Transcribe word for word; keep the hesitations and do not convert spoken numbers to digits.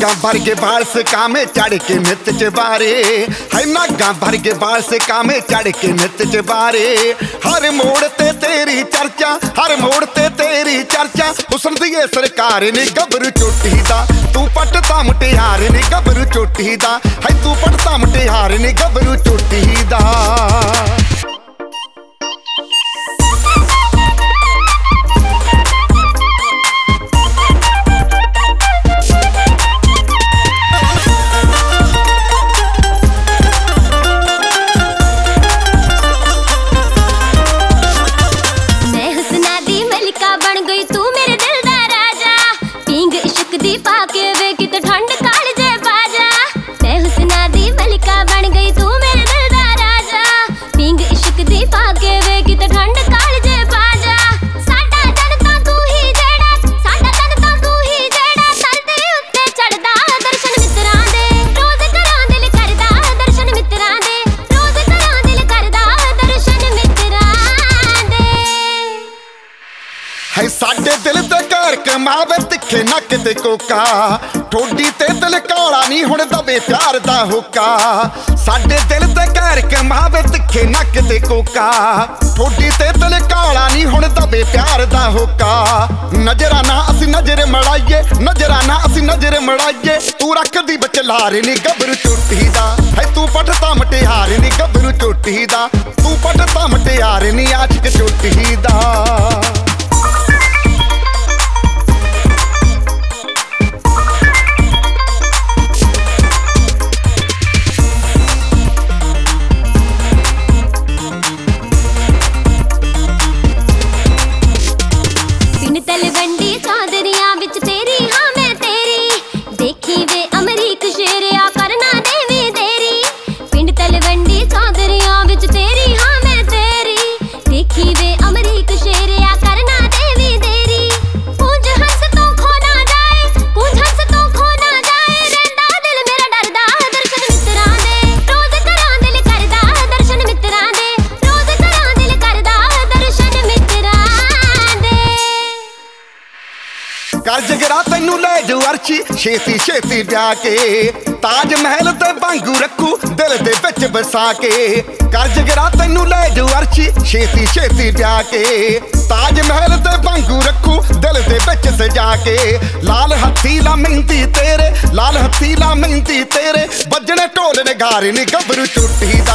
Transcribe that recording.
नागा वर्गे बाल से कामे चढ़ के नित चबारे है नागा वर्गे बाल से कामे चढ़ के नित चबारे हर मोड़ ते तेरी चर्चा हर मोड़ ते तेरी चर्चा हुस्न दी सरकार ने गबरू चोटी दा तू पटता मुटियार ने गबरू चोटी दा है तू पटता मुटियार ने गबरू चोटी दा है साडे दिल ते घर कमावे तिखे नक ते कोका ठोडी ते दिल काला नहीं हुण दबे प्यार दा होका साडे दिल ते घर कमावे तिखे नक ते कोका ठोडी ते दिल काला नहीं हुण दबे प्यार दा होका नजरा ना असी नजर मड़ाइए नजरा ना असी नजर मड़ाइए तू रखदी बचलार नी गबरू चोटी दा है तू पटता मटियार नी गबरू चोटी दा तू पटता मटियार नी आशिक चोटी दा कर जगरा तेनू ले जो अर्शी छेती छेती ब्याह के ताज महल ते वांगू रखू दिल दे विच बसा के कर जगरा तेनू ले जो अर्शी छेती छेती ब्याह के ताज महल ते वांगू रखू दिल दे विच सजा के लाल हत्थी ला मेहंदी तेरे लाल हत्थी ला मेहंदी तेरे बजने ढोल नगारे नी गबरू चोटी दा